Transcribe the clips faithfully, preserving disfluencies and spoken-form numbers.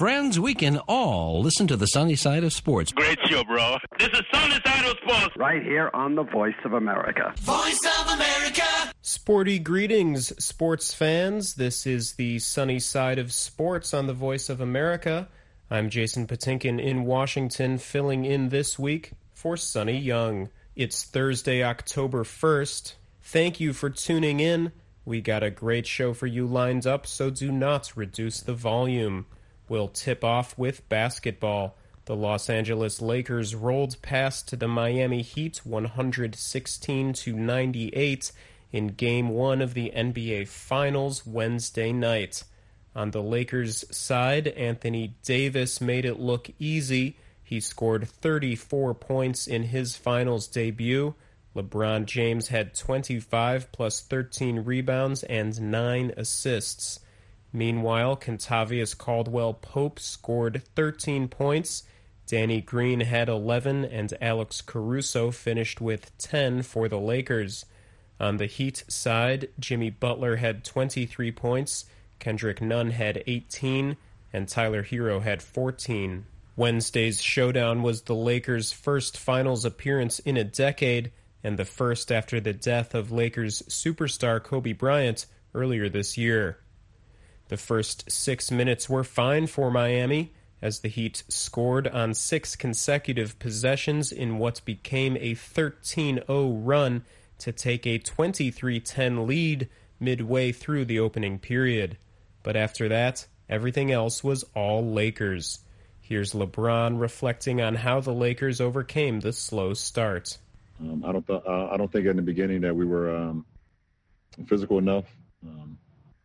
friends, we can all listen to the sunny side of sports. Great show, bro. This is Sunny Side of Sports. Right here on the Voice of America. Voice of America. Sporty greetings, sports fans. This is the sunny side of sports on the Voice of America. I'm Jason Patinkin in Washington, filling in this week for Sonny Young. It's Thursday, October first. Thank you for tuning in. We got a great show for you lined up, so do not reduce the volume. We'll tip off with basketball. The Los Angeles Lakers rolled past the Miami Heat one sixteen to ninety-eight in Game one of the N B A Finals Wednesday night. On the Lakers' side, Anthony Davis made it look easy. He scored thirty-four points in his finals debut. LeBron James had twenty-five plus thirteen rebounds and nine assists. Meanwhile, Kentavious Caldwell-Pope scored thirteen points. Danny Green had eleven, and Alex Caruso finished with ten for the Lakers. On the Heat side, Jimmy Butler had twenty-three points, Kendrick Nunn had eighteen, and Tyler Hero had fourteen. Wednesday's showdown was the Lakers' first finals appearance in a decade, and the first after the death of Lakers superstar Kobe Bryant earlier this year. The first six minutes were fine for Miami, as the Heat scored on six consecutive possessions in what became a thirteen oh run to take a twenty-three ten lead midway through the opening period. But after that, everything else was all Lakers. Here's LeBron reflecting on how the Lakers overcame the slow start. Um, I don't th- uh, I don't think in the beginning that we were um, physical enough, um,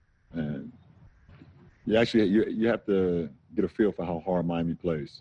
and you actually you you have to get a feel for how hard Miami plays,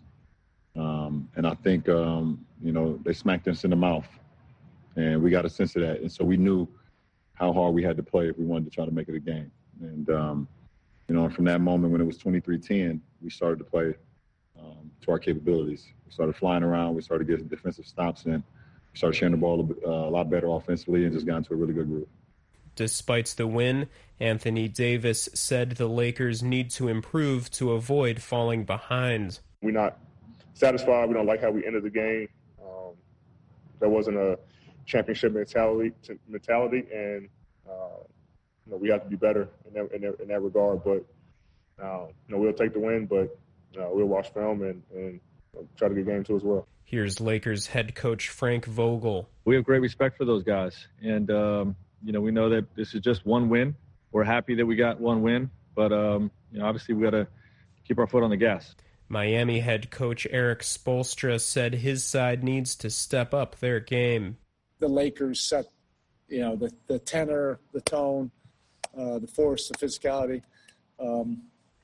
um, and I think um, you know they smacked us in the mouth, and we got a sense of that, and so we knew how hard we had to play if we wanted to try to make it a game, and um, you know from that moment when it was twenty-three ten, we started to play um, to our capabilities. We started flying around, we started getting defensive stops in. Started sharing the ball a, uh, a lot better offensively and just got into a really good group. Despite the win, Anthony Davis said the Lakers need to improve to avoid falling behind. We're not satisfied. We don't like how we ended the game. Um, there wasn't a championship mentality, mentality and uh, you know, we have to be better in that, in that, in that regard. But uh, you know, we'll take the win, but uh, we'll watch film and, and try to get game two as well. Here's Lakers head coach Frank Vogel. We have great respect for those guys. And, um, you know, we know that this is just one win. We're happy that we got one win. But, um, you know, obviously we got to keep our foot on the gas. Miami head coach Eric Spoelstra said his side needs to step up their game. The Lakers set, you know, the, the tenor, the tone, uh, the force, the physicality. Um,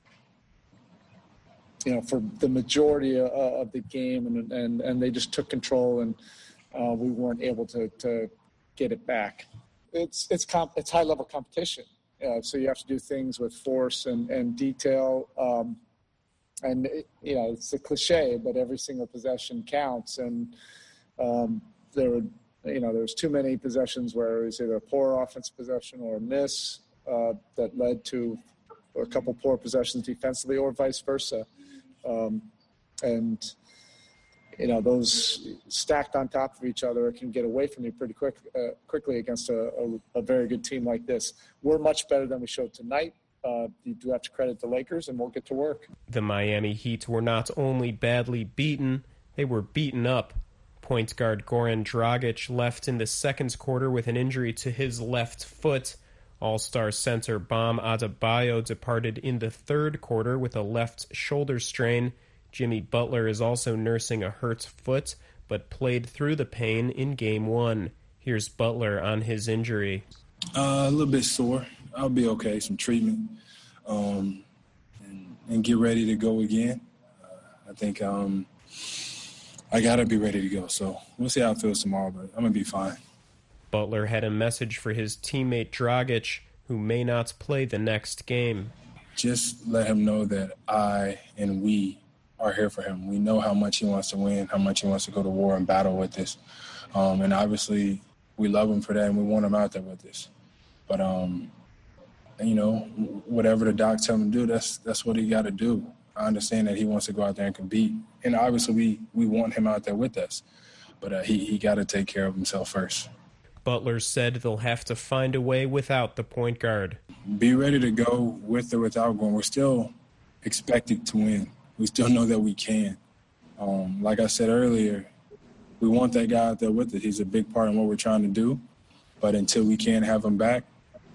you know, for the majority of, of the game, and, and and they just took control, and uh, we weren't able to, to get it back. It's it's comp, it's high level competition, uh, so you have to do things with force and and detail. Um, and it, you know, it's a cliche, but every single possession counts. And um, there were, you know, there was too many possessions where it was either a poor offensive possession or a miss uh, that led to a couple poor possessions defensively, or vice versa. Um, and, you know, those stacked on top of each other can get away from you pretty quick, uh, quickly against a, a, a very good team like this. We're much better than we showed tonight. Uh, you do have to credit the Lakers, and we'll get to work. The Miami Heat were not only badly beaten, they were beaten up. Point guard Goran Dragic left in the second quarter with an injury to his left foot. All-star center Bam Adebayo departed in the third quarter with a left shoulder strain. Jimmy Butler is also nursing a hurt foot, but played through the pain in Game one. Here's Butler on his injury. Uh, a little bit sore. I'll be okay. Some treatment, um, and, and get ready to go again. Uh, I think um, I got to be ready to go. So we'll see how it feels tomorrow, but I'm going to be fine. Butler had a message for his teammate Dragic, who may not play the next game. Just let him know that I and we are here for him. We know how much he wants to win, how much he wants to go to war and battle with this. Um, and obviously we love him for that, and we want him out there with us. But, um, you know, whatever the doc tell him to do, that's that's what he got to do. I understand that he wants to go out there and compete. And obviously we, we want him out there with us. But uh, he, he got to take care of himself first. Butler said they'll have to find a way without the point guard. Be ready to go with or without going. We're still expected to win. We still know that we can. Um, like I said earlier, we want that guy out there with us. He's a big part in what we're trying to do. But until we can't have him back,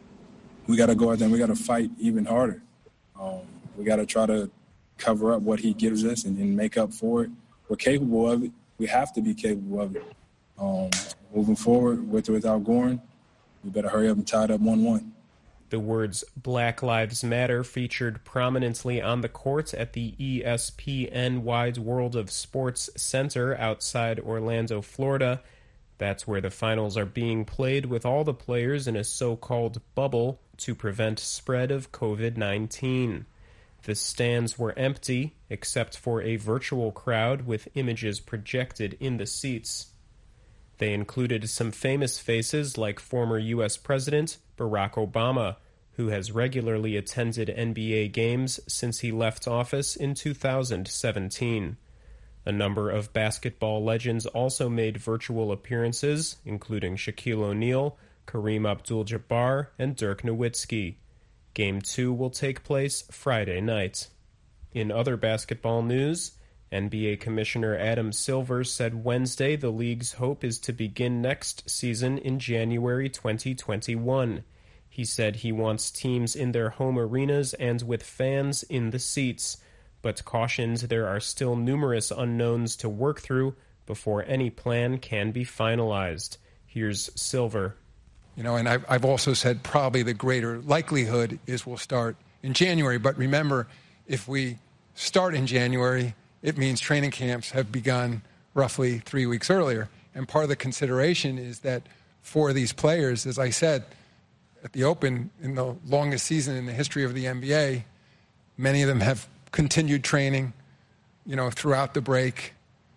we got to go out there and we got to fight even harder. Um, we got to try to cover up what he gives us and, and make up for it. We're capable of it. We have to be capable of it. Um, moving forward, with or without Goran, we better hurry up and tie it up one one. The words Black Lives Matter featured prominently on the court at the E S P N Wide World of Sports Center outside Orlando, Florida. That's where the finals are being played, with all the players in a so-called bubble to prevent spread of covid nineteen. The stands were empty, except for a virtual crowd with images projected in the seats. They included some famous faces like former U S President Barack Obama, who has regularly attended N B A games since he left office in two thousand seventeen. A number of basketball legends also made virtual appearances, including Shaquille O'Neal, Kareem Abdul-Jabbar, and Dirk Nowitzki. Game two will take place Friday night. In other basketball news, N B A Commissioner Adam Silver said Wednesday the league's hope is to begin next season in January twenty twenty-one. He said he wants teams in their home arenas and with fans in the seats, but cautioned there are still numerous unknowns to work through before any plan can be finalized. Here's Silver. You know, and I've, I've also said probably the greater likelihood is we'll start in January. But remember, if we start in January, it means training camps have begun roughly three weeks earlier. And part of the consideration is that for these players, as I said, at the Open, in the longest season in the history of the N B A, many of them have continued training, you know, throughout the break.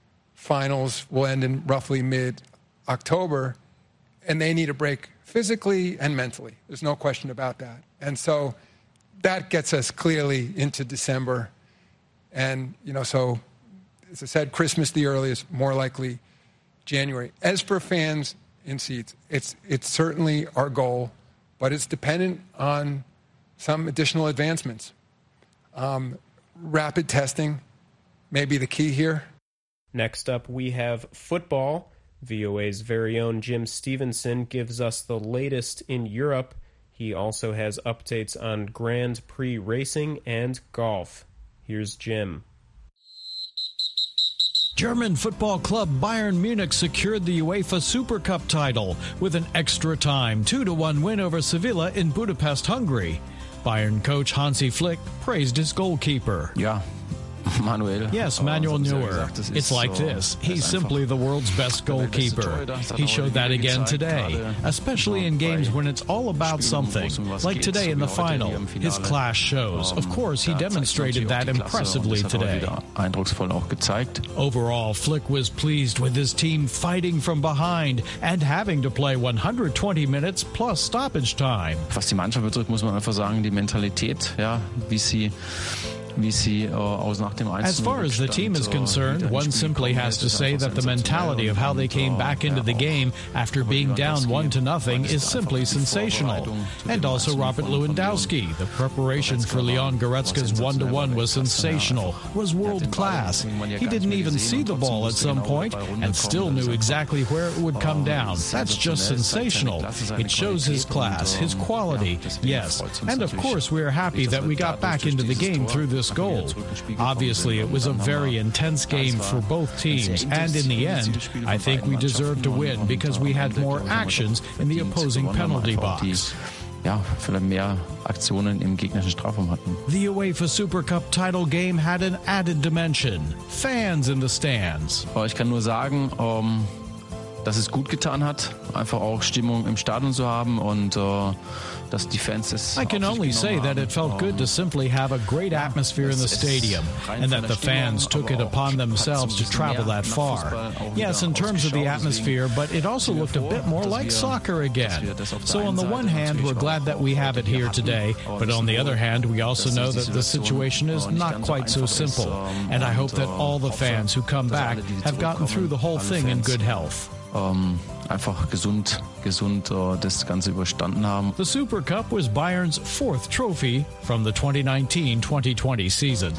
Finals will end in roughly mid-October, and they need a break physically and mentally. There's no question about that. And so that gets us clearly into December. And, you know, so, as I said, Christmas the earliest, more likely January. As for fans in seats, it's it's certainly our goal, but it's dependent on some additional advancements. Um, rapid testing may be the key here. Next up, we have football. V O A's very own Jim Stevenson gives us the latest in Europe. He also has updates on Grand Prix racing and golf. Here's Jim. German football club Bayern Munich secured the UEFA Super Cup title with an extra time two to one win over Sevilla in Budapest, Hungary. Bayern coach Hansi Flick praised his goalkeeper. Yeah. Manuel. Yes, Manuel Neuer. It's like this. He's simply the world's best goalkeeper. He showed that again today, especially in games when it's all about something. Like today in the final, his class shows. Of course, he demonstrated that impressively today. Overall, Flick was pleased with his team fighting from behind and having to play one hundred twenty minutes plus stoppage time. Was die Mannschaft betrifft, muss man einfach sagen, die Mentalität, ja, wie sie As far as the team is concerned, one simply has to say that the mentality of how they came back into the game after being down one to nothing is simply sensational. And also Robert Lewandowski. The preparation for Leon Goretzka's one to one was sensational, was world class. He didn't even see the ball at some point and still knew exactly where it would come down. That's just sensational. It shows his class, his quality, yes. And of course we are happy that we got back into the game through this goal. Obviously, it was a very intense game for both teams, and in the end, I think we deserved to win because we had more actions in the opposing penalty box. Ja, vielleicht mehr Aktionen im gegnerischen Strafraum hatten. The UEFA Super Cup title game had an added dimension. Fans in the stands. Ich kann nur sagen, um dass es gut getan hat, einfach auch Stimmung im Stadion zu haben und uh, dass die Fans es I can only say that it felt good to simply have a great atmosphere in the stadium and that the fans took it upon themselves to travel that far. Yes, in terms of the atmosphere, but it also looked a bit more like soccer again. So on the one hand, we're glad that we have it here today, but on the other hand, we also know that the situation is not quite so simple. And I hope that all the fans who come back have gotten through the whole thing in good health. Um, einfach gesund, gesund uh, das Ganze überstanden haben. The Super Cup was Bayern's fourth trophy from the twenty nineteen twenty twenty season.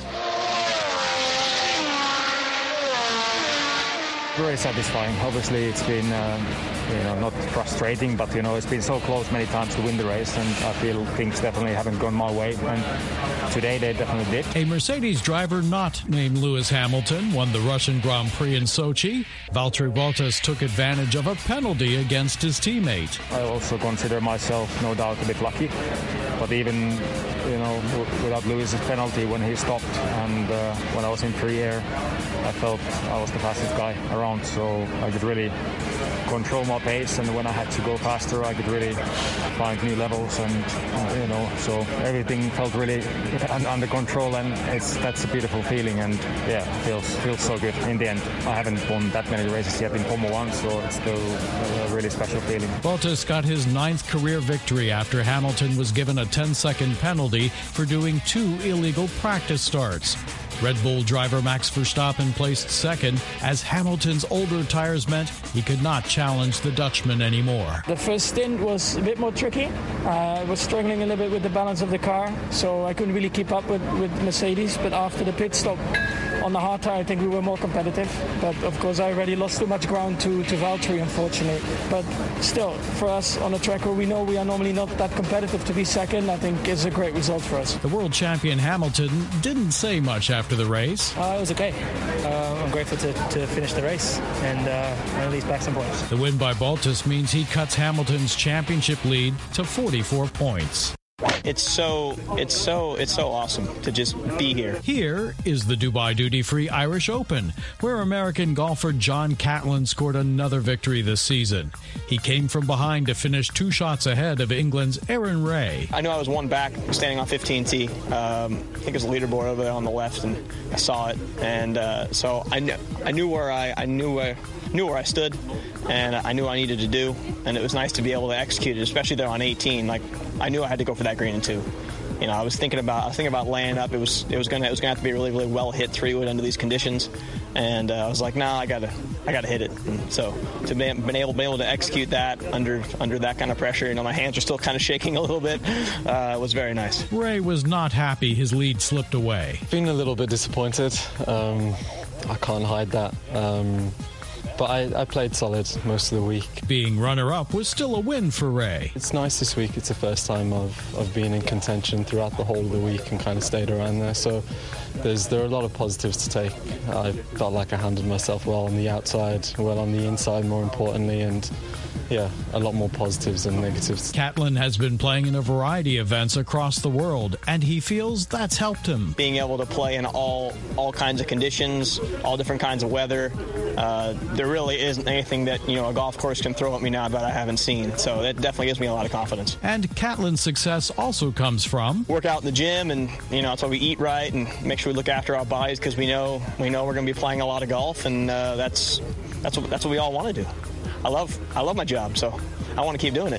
Very satisfying. Obviously, it's been uh, you know not frustrating, but you know it's been so close many times to win the race, and I feel things definitely haven't gone my way. And today they definitely did. A Mercedes driver not named Lewis Hamilton won the Russian Grand Prix in Sochi. Valtteri Bottas took advantage of a penalty against his teammate. I also consider myself, no doubt, a bit lucky. But even you know without Lewis's penalty when he stopped, and uh, when I was in free air, I felt I was the fastest guy around. So I could really control my pace, and when I had to go faster, I could really find new levels, and uh, you know, so everything felt really under control, and it's that's a beautiful feeling, and yeah, feels feels so good. In the end, I haven't won that many races yet in Formula One, so it's still a really special feeling. Bottas got his ninth career victory after Hamilton was given a ten-second penalty for doing two illegal practice starts. Red Bull driver Max Verstappen placed second, as Hamilton's older tires meant he could not challenge the Dutchman anymore. The first stint was a bit more tricky. Uh, I was struggling a little bit with the balance of the car, so I couldn't really keep up with, with Mercedes. But after the pit stop on the hard tire, I think we were more competitive. But of course, I already lost too much ground to, to Valtteri, unfortunately. But still, for us on a track where we know we are normally not that competitive, to be second, I think is a great result for us. The world champion Hamilton didn't say much after the race. Uh, it was okay. Uh, I'm grateful to, to finish the race and uh, at least back some points. The win by Bottas means he cuts Hamilton's championship lead to forty-four points. It's so, it's so, it's so awesome to just be here. Here is the Dubai Duty Free Irish Open, where American golfer John Catlin scored another victory this season. He came from behind to finish two shots ahead of England's Aaron Ray. I knew I was one back, standing on fifteen T. Um, I think it was a leaderboard over there on the left, and I saw it, and uh, so I knew, I knew where I, I knew where. knew where I stood, and I knew what I needed to do, and it was nice to be able to execute it, especially there on eighteen. Like, I knew I had to go for that green and two. You know, I was thinking about I was thinking about laying up. It was it was gonna it was gonna have to be a really really well hit three wood under these conditions, and uh, I was like, nah, I gotta I gotta hit it. And so to be been able be able to execute that under under that kind of pressure, you know, my hands are still kind of shaking a little bit. Uh, was very nice. Ray was not happy his lead slipped away. Been a little bit disappointed. Um, I can't hide that. Um, But I, I played solid most of the week. Being runner-up was still a win for Ray. It's nice this week. It's the first time I've, I've been in contention throughout the whole of the week and kind of stayed around there. So there's there are a lot of positives to take. I felt like I handled myself well on the outside, well on the inside, more importantly, and yeah, a lot more positives than negatives. Catlin has been playing in a variety of events across the world, and he feels that's helped him. Being able to play in all all kinds of conditions, all different kinds of weather, uh, there really isn't anything that, you know, a golf course can throw at me now that I haven't seen. So that definitely gives me a lot of confidence. And Catlin's success also comes from work out in the gym, and you know, that's why we eat right and make sure we look after our bodies, because we know we know we're going to be playing a lot of golf, and uh, that's that's what that's what we all want to do. I love I love my job, so I want to keep doing it.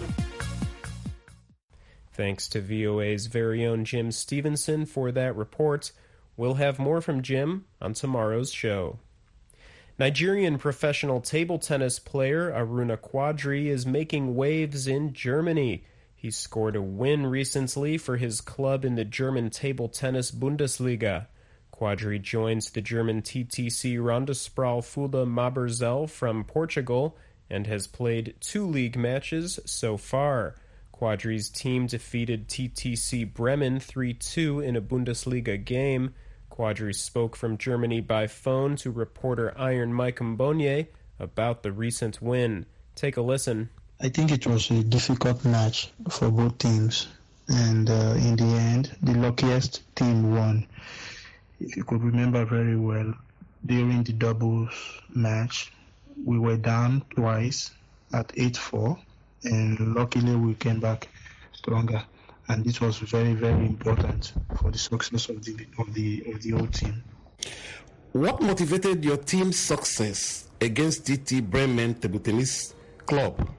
Thanks to V O A's very own Jim Stevenson for that report. We'll have more from Jim on tomorrow's show. Nigerian professional table tennis player Aruna Quadri is making waves in Germany. He scored a win recently for his club in the German table tennis Bundesliga. Quadri joins the German T T C Rondersprau Fulda Maberzel from Portugal and has played two league matches so far. Quadri's team defeated T T C Bremen three two in a Bundesliga game. Quadri spoke from Germany by phone to reporter Iron Mike Mbonye about the recent win. Take a listen. I think it was a difficult match for both teams, and uh, in the end, the luckiest team won. If you could remember very well, during the doubles match, we were down twice at eight four, and luckily we came back stronger. And this was very, very important for the success of the of the of the whole team. What motivated your team's success against D T Bremen Table Tennis Club?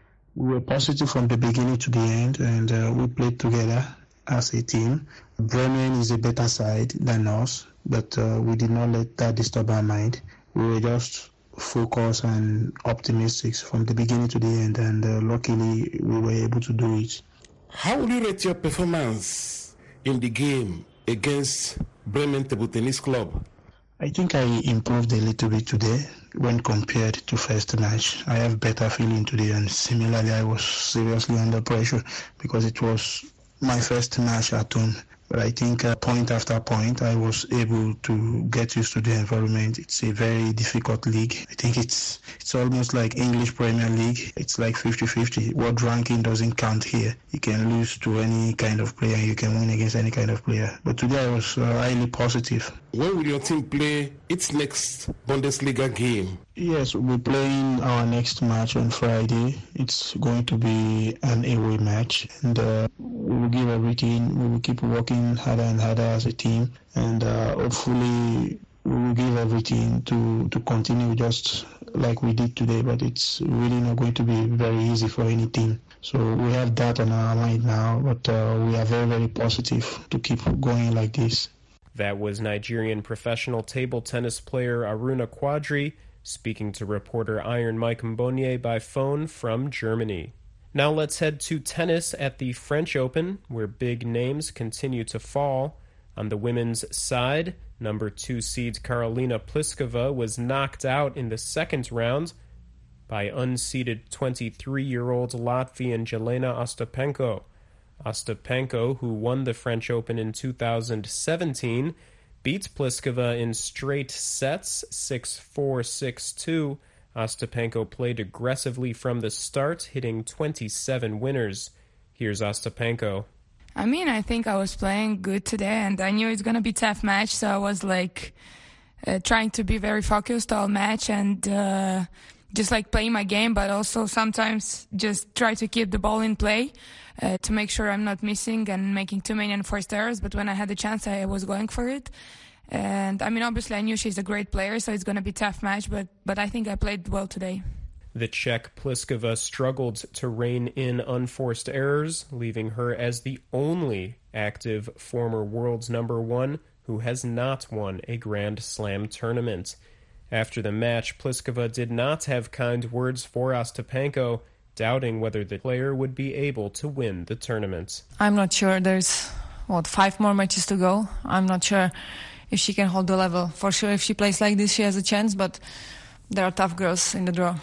We were positive from the beginning to the end, and uh, we played together as a team. Bremen is a better side than us, but uh, we did not let that disturb our mind. We were just focused and optimistic from the beginning to the end, and uh, luckily we were able to do it. How would you rate your performance in the game against Bremen Table Tennis Club? I think I improved a little bit today when compared to first match. I have better feeling today, and similarly I was seriously under pressure because it was my first match at home. But I think uh, point after point, I was able to get used to the environment. It's a very difficult league. I think it's it's almost like English Premier League. It's like fifty-fifty. World ranking doesn't count here. You can lose to any kind of player. You can win against any kind of player. But today I was uh, highly positive. When will your team play its next Bundesliga game? Yes, we're playing our next match on Friday. It's going to be an away match, and uh, we will give everything. We will keep working harder and harder as a team, and uh, hopefully we will give everything to, to continue just like we did today. But it's really not going to be very easy for any team. So we have that on our mind now, but uh, we are very, very positive to keep going like this. That was Nigerian professional table tennis player Aruna Quadri speaking to reporter Iron Mike Mbonye by phone from Germany. Now let's head to tennis at the French Open, where big names continue to fall. On the women's side, number two seed Karolina Pliskova was knocked out in the second round by unseeded twenty-three-year-old Latvian Jelena Ostapenko. Ostapenko, who won the French Open in two thousand seventeen, beat Pliskova in straight sets, six four, six two. Ostapenko played aggressively from the start, hitting twenty-seven winners. Here's Ostapenko. I mean, I think I was playing good today, and I knew it's going to be a tough match, so I was like uh, trying to be very focused all match and uh, just like playing my game, but also sometimes just try to keep the ball in play uh, to make sure I'm not missing and making too many enforced errors. But when I had the chance, I was going for it. And I mean, obviously, I knew she's a great player, so it's going to be a tough match, but, but I think I played well today. The Czech Pliskova struggled to rein in unforced errors, leaving her as the only active former world's number one who has not won a Grand Slam tournament. After the match, Pliskova did not have kind words for Ostapenko, doubting whether the player would be able to win the tournament. I'm not sure. There's, what, five more matches to go. I'm not sure if she can hold the level. For sure, if she plays like this, she has a chance, but there are tough girls in the draw.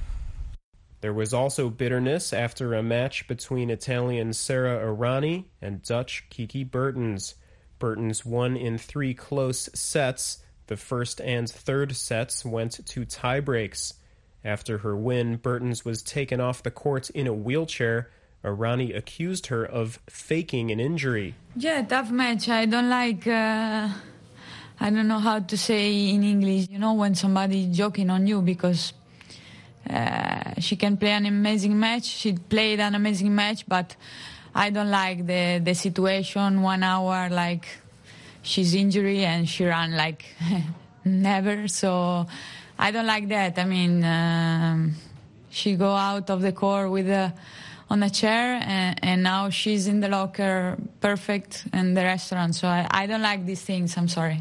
There was also bitterness after a match between Italian Sara Errani and Dutch Kiki Bertens. Bertens won in three close sets. The first and third sets went to tiebreaks. After her win, Bertens was taken off the court in a wheelchair. Errani accused her of faking an injury. Yeah, tough match. I don't like... Uh... I don't know how to say in English, you know, when somebody joking on you, because uh, she can play an amazing match. She played an amazing match, but I don't like the, the situation one hour, like she's injured and she ran like never. So I don't like that. I mean, um, she go out of the court with a, on a chair, and, and now she's in the locker perfect in the restaurant. So I, I don't like these things. I'm sorry.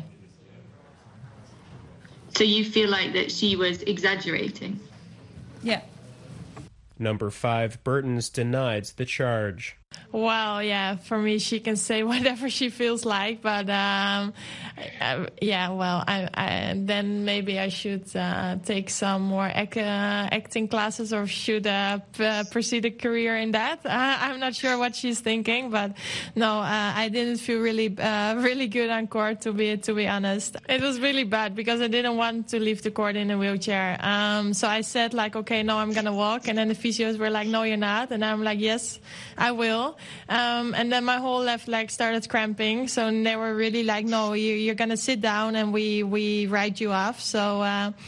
So you feel like that she was exaggerating? Yeah. Number five, Bertens denied the charge. Well, yeah, for me, she can say whatever she feels like, but um, uh, yeah, well, I, I, then maybe I should uh, take some more ac- uh, acting classes, or should uh, p- uh, pursue a career in that. Uh, I'm not sure what she's thinking, but no, uh, I didn't feel really, uh, really good on court, to be to be honest. It was really bad because I didn't want to leave the court in a wheelchair. Um, so I said like, okay, no, I'm gonna walk, and then the physios were like, no, you're not, and I'm like, yes, I will. Um, and then my whole left leg started cramping. So they were really like, no, you, you're going to sit down and we, we write you off. So uh,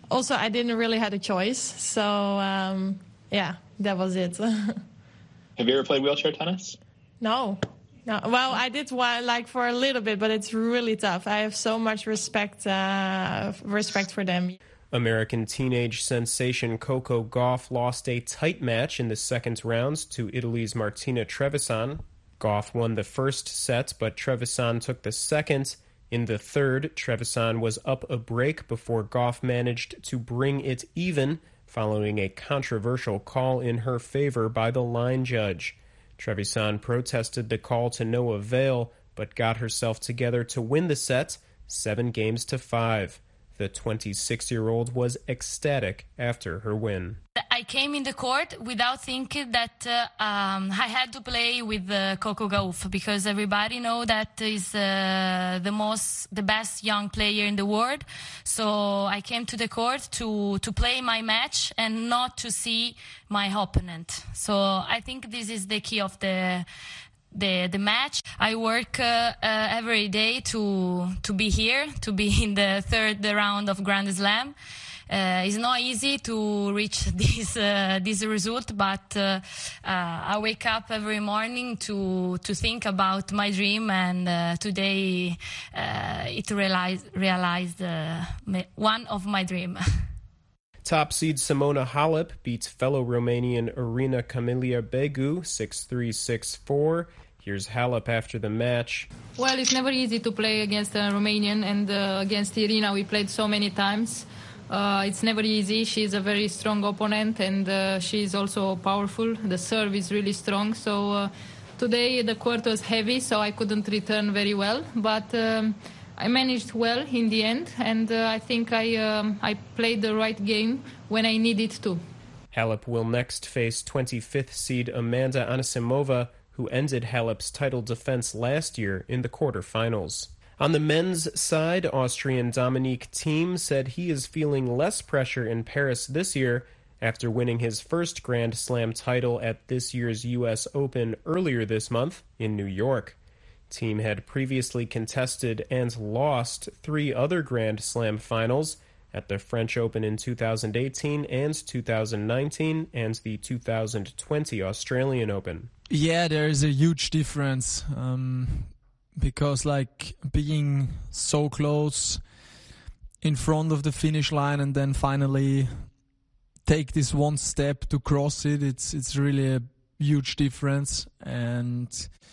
also, I didn't really have a choice. So, um, yeah, that was it. Have you ever played wheelchair tennis? No. No. Well, I did one, like for a little bit, but it's really tough. I have so much respect, uh, respect for them. American teenage sensation Coco Gauff lost a tight match in the second round to Italy's Martina Trevisan. Gauff won the first set, but Trevisan took the second. In the third, Trevisan was up a break before Gauff managed to bring it even, following a controversial call in her favor by the line judge. Trevisan protested the call to no avail, but got herself together to win the set, seven games to five. The twenty-six-year-old was ecstatic after her win. I came in the court without thinking that uh, um, I had to play with uh, Coco Gauff, because everybody know that is uh, the most, the best young player in the world. So I came to the court to to play my match and not to see my opponent. So I think this is the key of the. The the match. I work uh, uh, every day to to be here, to be in the third round of Grand Slam. Uh, it's not easy to reach this uh, this result, but uh, uh, I wake up every morning to to think about my dream, and uh, today uh, it realized realized uh, one of my dream. Top seed Simona Halep beat fellow Romanian Irina Camelia Begu six three, six four. Here's Halep after the match. Well, it's never easy to play against a Romanian, and uh, against Irina we played so many times. Uh, it's never easy. She's a very strong opponent, and uh, she's also powerful. The serve is really strong. So uh, today the court was heavy, so I couldn't return very well. But um, I managed well in the end, and uh, I think I um, I played the right game when I needed to. Halep will next face twenty-fifth seed Amanda Anisimova, who ended Halep's title defense last year in the quarterfinals. On the men's side, Austrian Dominic Thiem said he is feeling less pressure in Paris this year after winning his first Grand Slam title at this year's U S Open earlier this month in New York. Thiem had previously contested and lost three other Grand Slam finals at the French Open in two thousand eighteen and two thousand nineteen and the two thousand twenty Australian Open. Yeah, there is a huge difference um, because like being so close in front of the finish line and then finally take this one step to cross it, it's it's really a huge difference. And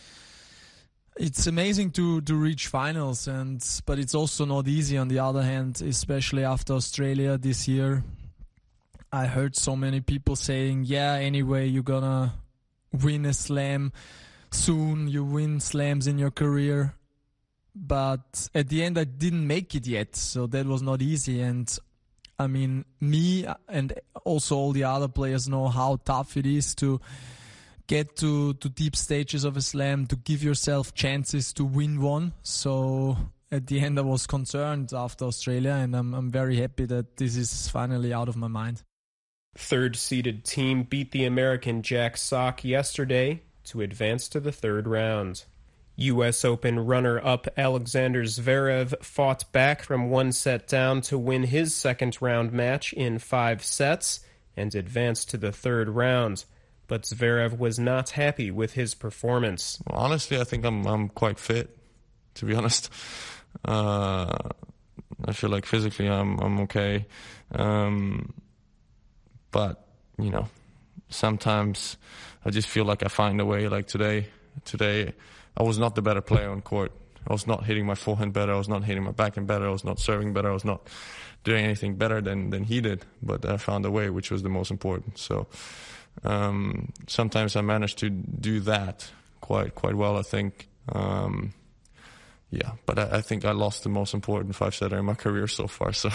it's amazing to, to reach finals, and but it's also not easy on the other hand, especially after Australia this year. I heard so many people saying, yeah, anyway, you're gonna win a slam soon, you win slams in your career. But at the end, I didn't make it yet, so that was not easy. And I mean, me and also all the other players know how tough it is to get to, to deep stages of a slam, to give yourself chances to win one. So at the end, I was concerned after Australia, and I'm, I'm very happy that this is finally out of my mind. Third-seeded Thiem beat the American Jack Sock yesterday to advance to the third round. U S Open runner-up Alexander Zverev fought back from one set down to win his second-round match in five sets and advance to the third round. But Zverev was not happy with his performance. Well, honestly, I think I'm I'm quite fit, to be honest. Uh, I feel like physically I'm I'm okay. Um, but, you know, sometimes I just feel like I find a way. Like today, today I was not the better player on court. I was not hitting my forehand better. I was not hitting my backhand better. I was not serving better. I was not doing anything better than, than he did. But I found a way, which was the most important. So um, sometimes I managed to do that quite quite well, I think. Um, yeah, but I, I think I lost the most important five-setter in my career so far. So,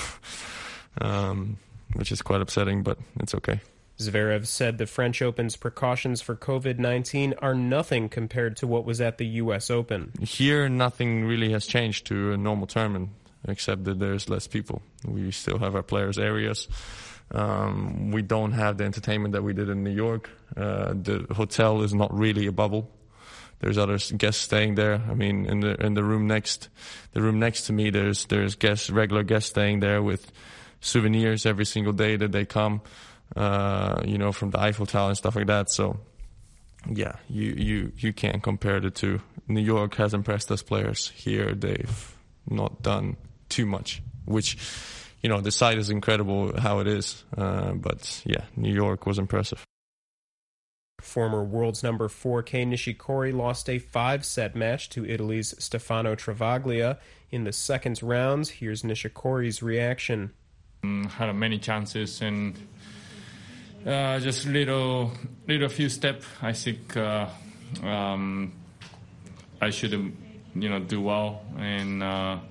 um, which is quite upsetting, but it's okay. Zverev said the French Open's precautions for covid nineteen are nothing compared to what was at the U S Open. Here, nothing really has changed to a normal tournament, except that there's less people. We still have our players' areas. Um, we don't have the entertainment that we did in New York. Uh, the hotel is not really a bubble. There's other guests staying there. I mean, in the in the room next, the room next to me, there's there's guests, regular guests staying there with souvenirs every single day that they come, uh, you know, from the Eiffel Tower and stuff like that. So, yeah, you, you, you can't compare the two. New York has impressed us players. Here, they've not done too much, which, you know, the site is incredible how it is. Uh, but, yeah, New York was impressive. Former world's number four Kei Nishikori lost a five-set match to Italy's Stefano Travaglia in the second round. Here's Nishikori's reaction. Um, had many chances and uh, just little, little few step. I think uh, um, I should, you know, do well. And uh,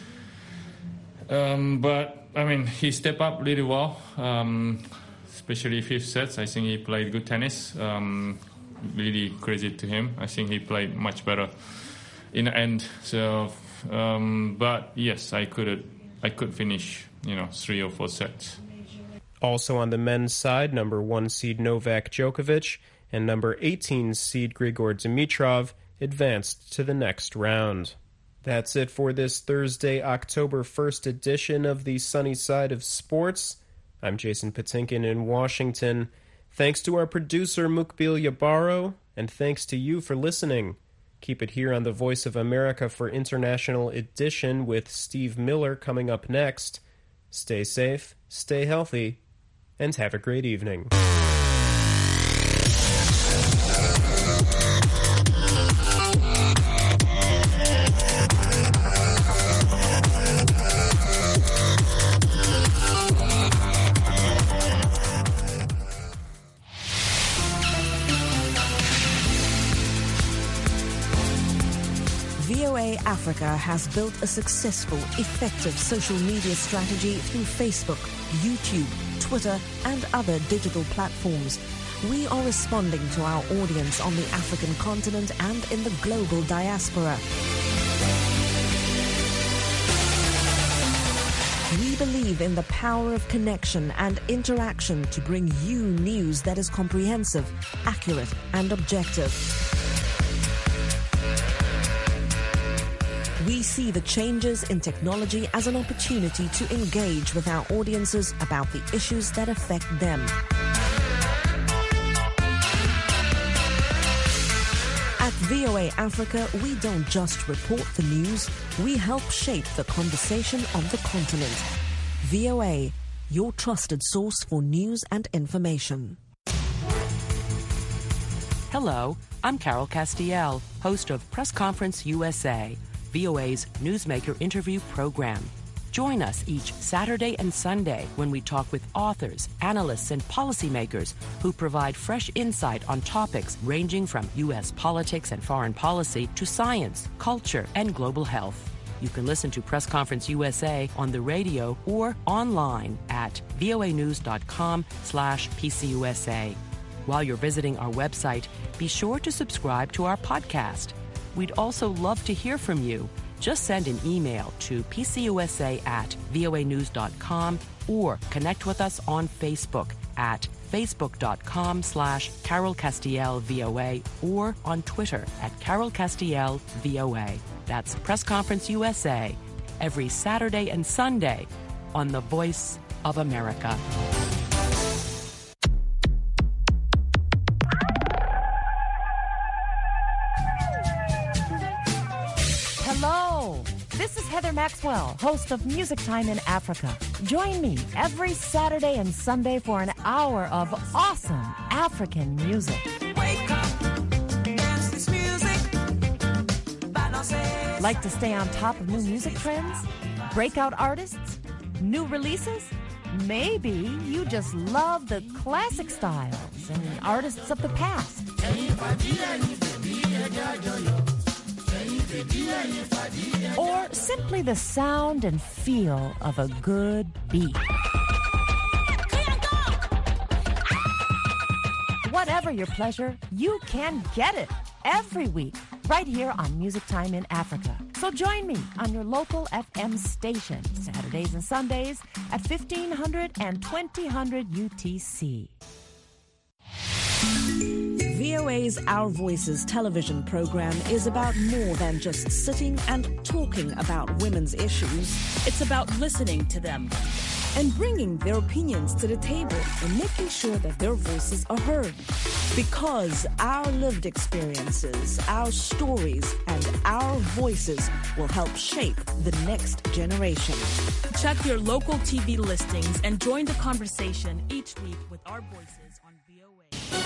um, but I mean, he stepped up really well. Um, Especially fifth sets, I think he played good tennis. Um, really credit to him. I think he played much better in the end. So, um, but yes, I could I could finish, you know, three or four sets. Also on the men's side, number one seed Novak Djokovic and number eighteen seed Grigor Dimitrov advanced to the next round. That's it for this Thursday, October first edition of the Sunny Side of Sports. I'm Jason Patinkin in Washington. Thanks to our producer, Mukbil Yabaro, and thanks to you for listening. Keep it here on the Voice of America for International Edition with Steve Miller coming up next. Stay safe, stay healthy, and have a great evening. Africa has built a successful, effective social media strategy through Facebook, YouTube, Twitter, and other digital platforms. We are responding to our audience on the African continent and in the global diaspora. We believe in the power of connection and interaction to bring you news that is comprehensive, accurate, and objective. We see the changes in technology as an opportunity to engage with our audiences about the issues that affect them. At V O A Africa, we don't just report the news, we help shape the conversation on the continent. V O A, your trusted source for news and information. Hello, I'm Carol Castiel, host of Press Conference U S A, V O A's Newsmaker interview program. Join us each Saturday and Sunday when we talk with authors, analysts, and policymakers who provide fresh insight on topics ranging from U S politics and foreign policy to science, culture, and global health. You can listen to Press Conference U S A on the radio or online at voanews.com slash PCUSA. While you're visiting our website, be sure to subscribe to our podcast. We'd also love to hear from you. Just send an email to pcusa at voanews.com or connect with us on Facebook at facebook.com slash Carol Castiel VOA or on Twitter at Carol Castiel VOA. That's Press Conference U S A every Saturday and Sunday on the Voice of America. Hello, this is Heather Maxwell, host of Music Time in Africa. Join me every Saturday and Sunday for an hour of awesome African music. Wake up, dance this music. Like to stay on top of new music trends? Breakout artists? New releases? Maybe you just love the classic styles and artists of the past. Or simply the sound and feel of a good beat. Whatever your pleasure, you can get it every week right here on Music Time in Africa. So join me on your local F M station, Saturdays and Sundays at fifteen hundred and twenty hundred U T C. V O A's Our Voices television program is about more than just sitting and talking about women's issues. It's about listening to them, and bringing their opinions to the table and making sure that their voices are heard. Because our lived experiences, our stories, and our voices will help shape the next generation. Check your local T V listings and join the conversation each week with our voices.